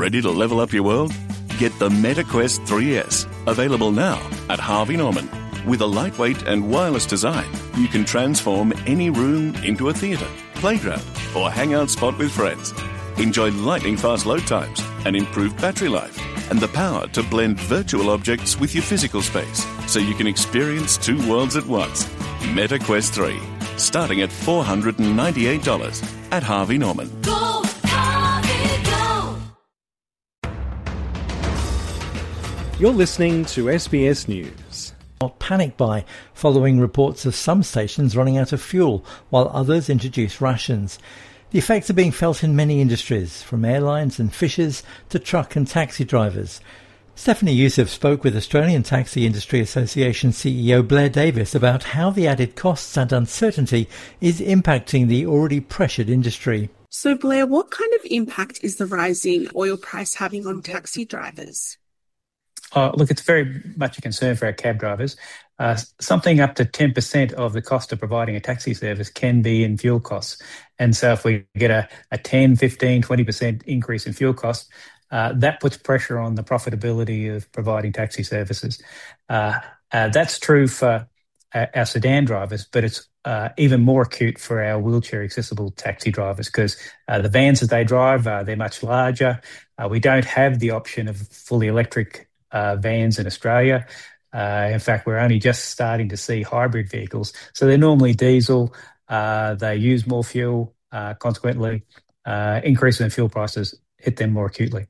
Ready to level up your world? Get the MetaQuest 3S, available now at Harvey Norman. With a lightweight and wireless design, you can transform any room into a theatre, playground, or hangout spot with friends. Enjoy lightning-fast load times, an improved battery life, and the power to blend virtual objects with your physical space, so you can experience two worlds at once. MetaQuest 3, starting at $498 at Harvey Norman. Go, Harvey, go! You're listening to SBS News. Panic buy following reports of some stations running out of fuel while others introduce rations. The effects are being felt in many industries, from airlines and fishers to truck and taxi drivers. Stephanie Youssef spoke with Australian Taxi Industry Association CEO Blair Davis about how the added costs and uncertainty is impacting the already pressured industry. So Blair, what kind of impact is the rising oil price having on taxi drivers? Look, it's very much a concern for our cab drivers. Something up to 10% of the cost of providing a taxi service can be in fuel costs. And so if we get a 10, 15, 20% increase in fuel costs, that puts pressure on the profitability of providing taxi services. That's true for our sedan drivers, but it's even more acute for our wheelchair-accessible taxi drivers because the vans that they drive, they're much larger. We don't have the option of fully electric vans in Australia. In fact, we're only just starting to see hybrid vehicles. So they're normally diesel. They use more fuel. Consequently, increases in fuel prices hit them more acutely.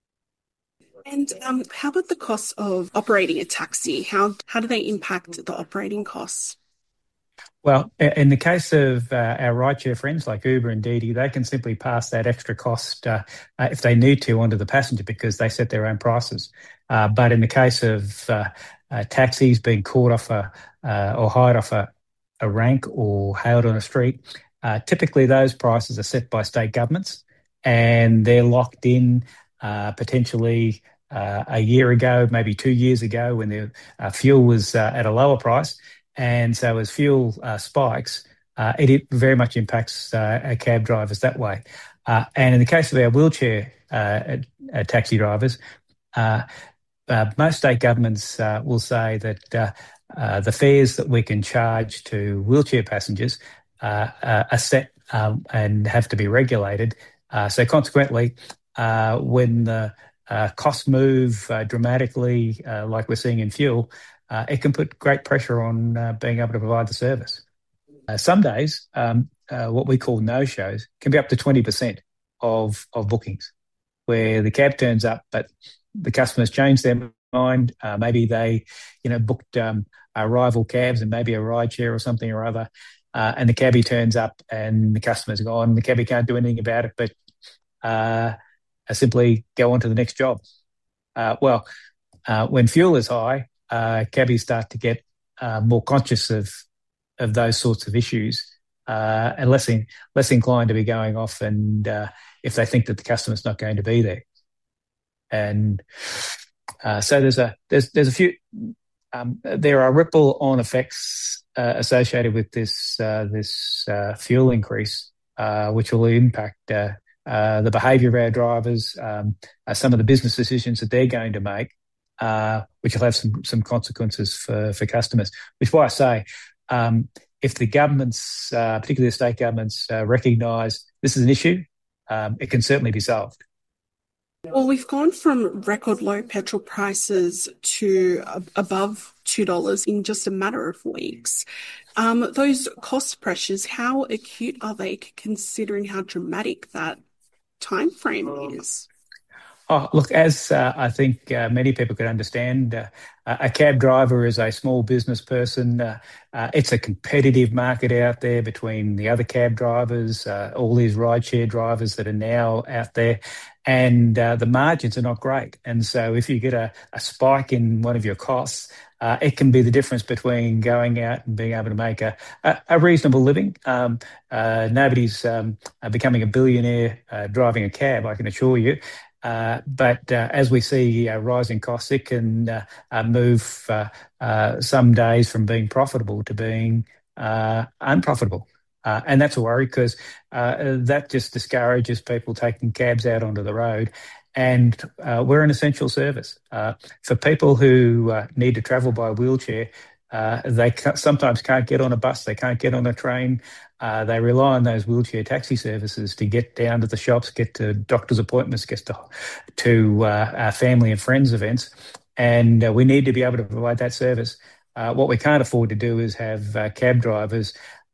And how about the cost of operating a taxi? How do they impact the operating costs? Well, in the case of our rideshare friends like Uber and Didi, they can simply pass that extra cost if they need to onto the passenger because they set their own prices. But in the case of taxis being caught off or hired off a rank or hailed on a street, typically those prices are set by state governments and they're locked in potentially a year ago, maybe 2 years ago when the fuel was at a lower price. And so as fuel spikes, it very much impacts our cab drivers that way. And in the case of our wheelchair taxi drivers, most state governments will say that the fares that we can charge to wheelchair passengers are set and have to be regulated. So consequently, when the costs move dramatically, like we're seeing in fuel, it can put great pressure on being able to provide the service. Some days, what we call no-shows can be up to 20% of bookings, where the cab turns up, but the customers change their mind. Maybe they, booked rival cabs and maybe a rideshare or something or other, and the cabbie turns up and the customer's gone. The cabbie can't do anything about it, but simply go on to the next job. When fuel is high, cabbies start to get more conscious of those sorts of issues and less inclined to be going off and if they think that the customer's not going to be there. And so there's a few there are ripple-on effects associated with this fuel increase, which will impact the behaviour of our drivers, some of the business decisions that they're going to make, which will have some consequences for customers. Which is why I say, if the governments, particularly the state governments, recognise this is an issue, it can certainly be solved. Well, we've gone from record low petrol prices to above $2 in just a matter of weeks. Those cost pressures, how acute are they considering how dramatic that time frame is? Oh, look, as I think many people could understand, a cab driver is a small business person. It's a competitive market out there between the other cab drivers, all these rideshare drivers that are now out there, and the margins are not great. And so if you get a spike in one of your costs, it can be the difference between going out and being able to make a reasonable living. Nobody's becoming a billionaire driving a cab, I can assure you. But as we see rising costs, it can move some days from being profitable to being unprofitable. And that's a worry because that just discourages people taking cabs out onto the road. and we're an essential service. For people who need to travel by wheelchair, they sometimes can't get on a bus, they can't get on a train. They rely on those wheelchair taxi services to get down to the shops, get to doctor's appointments, get to our family and friends events. And we need to be able to provide that service. What we can't afford to do is have cab drivers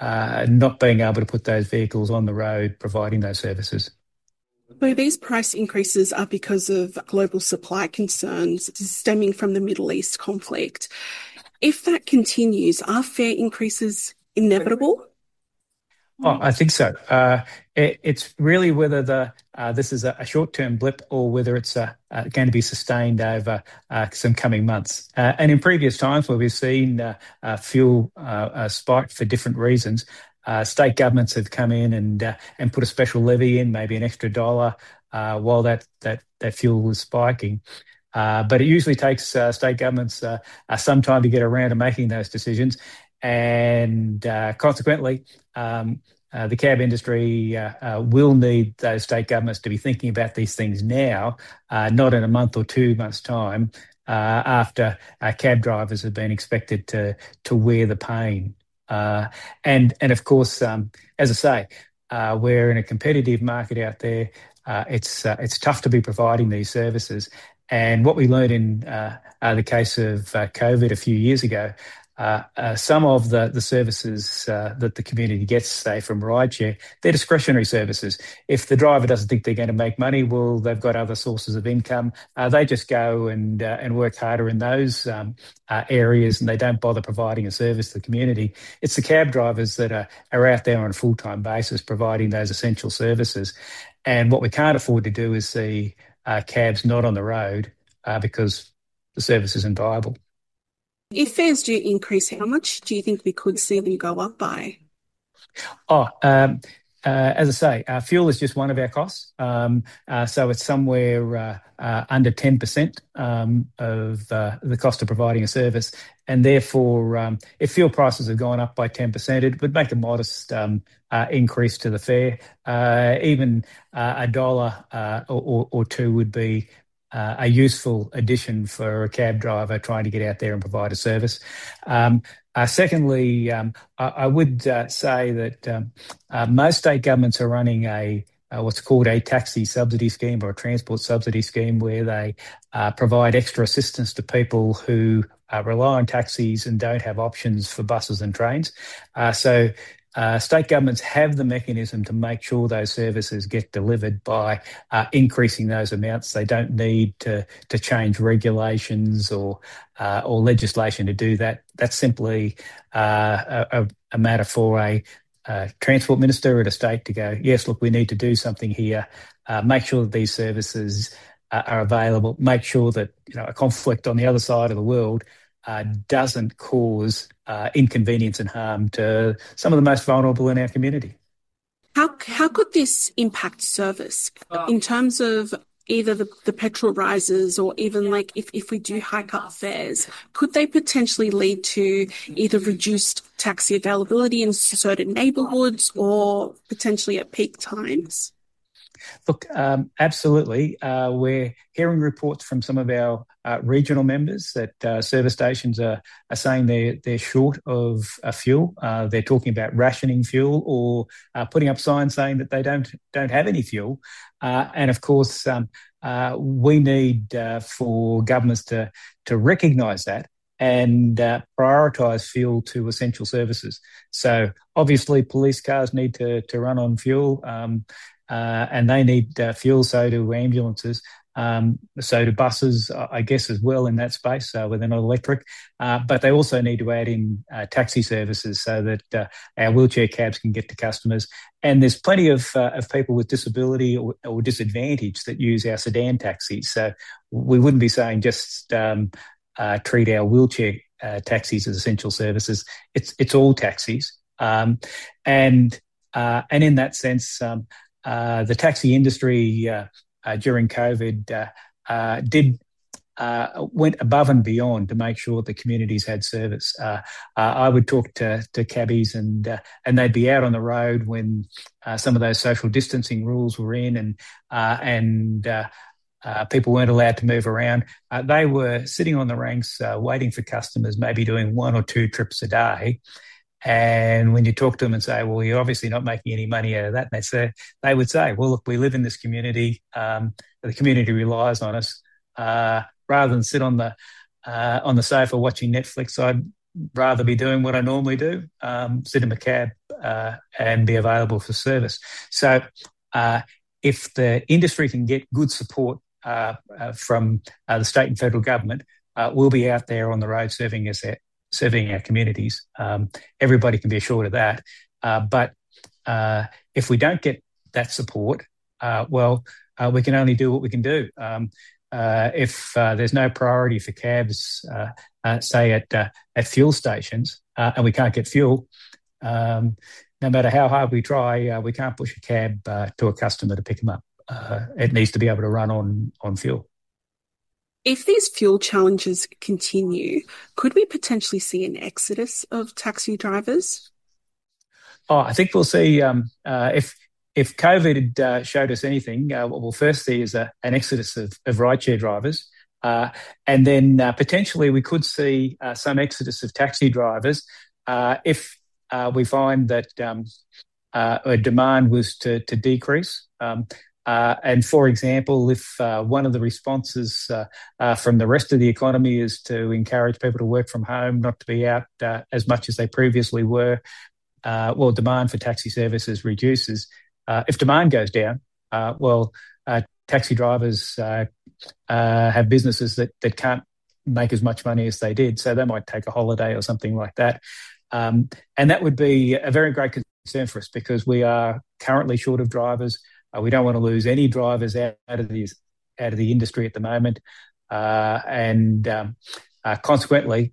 not being able to put those vehicles on the road providing those services. So these price increases are because of global supply concerns stemming from the Middle East conflict. If that continues, are fare increases inevitable? Oh, I think so. It's really whether this is a short-term blip or whether it's going to be sustained over some coming months. And in previous times where we've seen fuel spike for different reasons, state governments have come in and put a special levy in, maybe an extra $1 while that fuel was spiking. But it usually takes state governments some time to get around to making those decisions. And consequently, the cab industry will need those state governments to be thinking about these things now, not in a month or 2 months' time, after cab drivers have been expected to wear the pain. And of course, as I say, we're in a competitive market out there. It's tough to be providing these services. And what we learned in the case of COVID a few years ago, some of the services that the community gets, say, from rideshare, they're discretionary services. If the driver doesn't think they're going to make money, well, they've got other sources of income. They just go and work harder in those areas, and they don't bother providing a service to the community. It's the cab drivers that are out there on a full-time basis providing those essential services. And what we can't afford to do is see cabs not on the road because the service isn't viable. If fares do increase, how much do you think we could see them go up by? As I say, fuel is just one of our costs. So it's somewhere under 10% of the cost of providing a service. And therefore, if fuel prices have gone up by 10%, it would make a modest increase to the fare. Even $1 or two would be a useful addition for a cab driver trying to get out there and provide a service. Secondly, I would say that most state governments are running what's called a taxi subsidy scheme or a transport subsidy scheme, where they provide extra assistance to people who rely on taxis and don't have options for buses and trains. So state governments have the mechanism to make sure those services get delivered by increasing those amounts. They don't need to change regulations or legislation to do that. That's simply a matter for a transport minister at a state to go, yes, look, we need to do something here. Make sure that these services are available. Make sure that a conflict on the other side of the world doesn't cause inconvenience and harm to some of the most vulnerable in our community. How could this impact service in terms of either the petrol rises or even like if we do hike up fares? Could they potentially lead to either reduced taxi availability in certain neighbourhoods or potentially at peak times? Look, absolutely. We're hearing reports from some of our regional members that service stations are saying they're short of fuel. They're talking about rationing fuel or putting up signs saying that they don't have any fuel. And of course, we need for governments to recognise that and prioritise fuel to essential services. So obviously, police cars need to run on fuel. And they need fuel, so do ambulances, so do buses, I guess, as well in that space where they're not electric. But they also need to add in taxi services so that our wheelchair cabs can get to customers. And there's plenty of people with disability or disadvantage that use our sedan taxis. So we wouldn't be saying just treat our wheelchair taxis as essential services. It's all taxis. And in that sense, the taxi industry during COVID went above and beyond to make sure the communities had service. I would talk to cabbies and they'd be out on the road when some of those social distancing rules were in, and people weren't allowed to move around. They were sitting on the ranks waiting for customers, maybe doing 1 or 2 trips a day. And when you talk to them and say, well, you're obviously not making any money out of that, they would say, well, look, we live in this community. The community relies on us. Rather than sit on the sofa watching Netflix, I'd rather be doing what I normally do, sit in a cab and be available for service. So if the industry can get good support from the state and federal government, we'll be out there on the road serving our communities. Everybody can be assured of that. But if we don't get that support, we can only do what we can do. If there's no priority for cabs, say at fuel stations, and we can't get fuel, no matter how hard we try, we can't push a cab to a customer to pick them up. It needs to be able to run on fuel. If these fuel challenges continue, could we potentially see an exodus of taxi drivers? I think we'll see if COVID had showed us anything, what we'll first see is an exodus of rideshare drivers. And then potentially we could see some exodus of taxi drivers if we find that demand was to decrease. And for example, if one of the responses from the rest of the economy is to encourage people to work from home, not to be out as much as they previously were, demand for taxi services reduces. If demand goes down, taxi drivers have businesses that can't make as much money as they did, so they might take a holiday or something like that. And that would be a very great concern for us because we are currently short of drivers. We don't want to lose any drivers out of the industry at the moment, and consequently,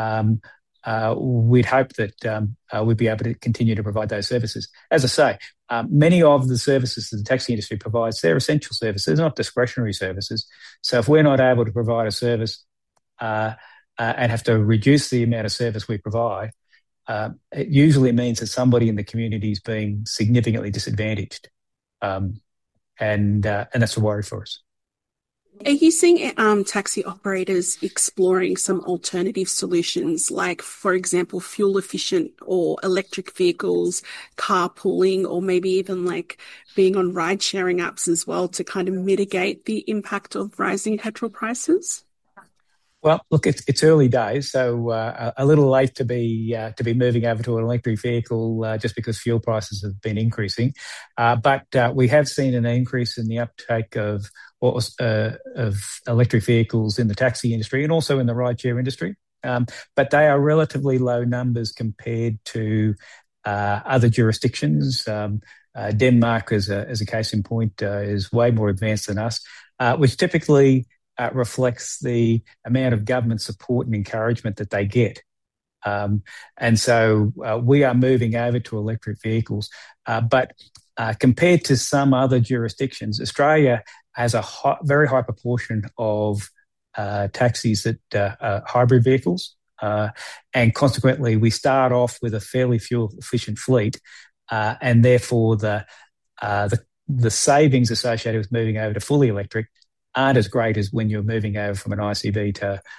we'd hope that we'd be able to continue to provide those services. As I say, many of the services that the taxi industry provides, they're essential services, not discretionary services. So if we're not able to provide a service and have to reduce the amount of service we provide, it usually means that somebody in the community is being significantly disadvantaged. And that's a worry for us. Are you seeing taxi operators exploring some alternative solutions, like, for example, fuel-efficient or electric vehicles, carpooling, or maybe even like being on ride-sharing apps as well to kind of mitigate the impact of rising petrol prices? Well, look, it's early days, so a little late to be moving over to an electric vehicle just because fuel prices have been increasing. But we have seen an increase in the uptake of electric vehicles in the taxi industry and also in the rideshare industry. But they are relatively low numbers compared to other jurisdictions. Denmark, as a case in point, is way more advanced than us, which typically reflects the amount of government support and encouragement that they get. And so we are moving over to electric vehicles. But compared to some other jurisdictions, Australia has a very high proportion of taxis that are hybrid vehicles. And consequently, we start off with a fairly fuel-efficient fleet. And therefore, the savings associated with moving over to fully electric aren't as great as when you're moving over from an ICV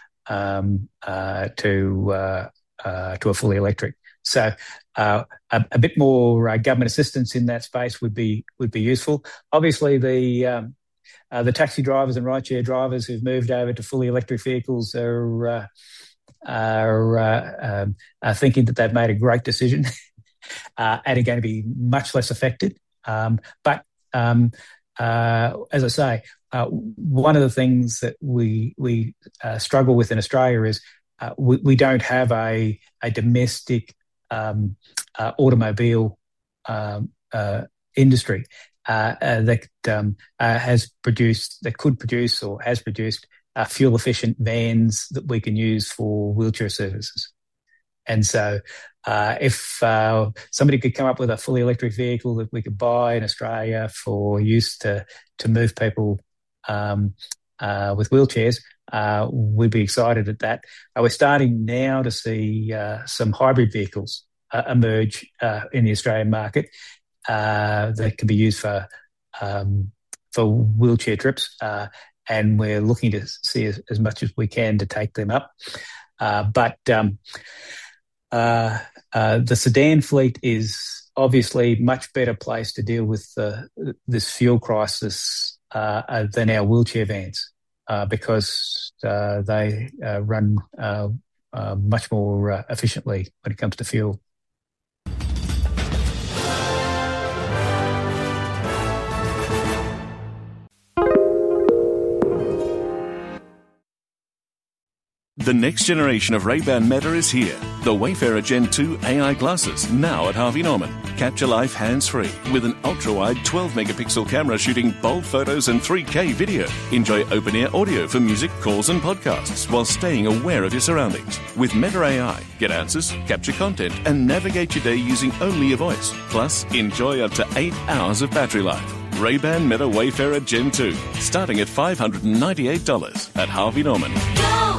to a fully electric. So a bit more government assistance in that space would be useful. Obviously, the taxi drivers and rideshare drivers who've moved over to fully electric vehicles are thinking that they've made a great decision and are going to be much less affected. But as I say, one of the things that we struggle with in Australia is we don't have a domestic automobile industry that could produce or has produced fuel efficient vans that we can use for wheelchair services. And so if somebody could come up with a fully electric vehicle that we could buy in Australia for use to move people with wheelchairs, we'd be excited at that. We're starting now to see some hybrid vehicles emerge in the Australian market that can be used for for wheelchair trips, and we're looking to see as much as we can to take them up. But the sedan fleet is obviously much better placed to deal with this fuel crisis than our wheelchair vans, because they run much more efficiently when it comes to fuel. The next generation of Ray-Ban Meta is here. The Wayfarer Gen 2 AI glasses, now at Harvey Norman. Capture life hands-free with an ultra-wide 12-megapixel camera shooting bold photos and 3K video. Enjoy open-ear audio for music, calls and podcasts while staying aware of your surroundings. With Meta AI, get answers, capture content and navigate your day using only your voice. Plus, enjoy up to 8 hours of battery life. Ray-Ban Meta Wayfarer Gen 2, starting at $598 at Harvey Norman. Go!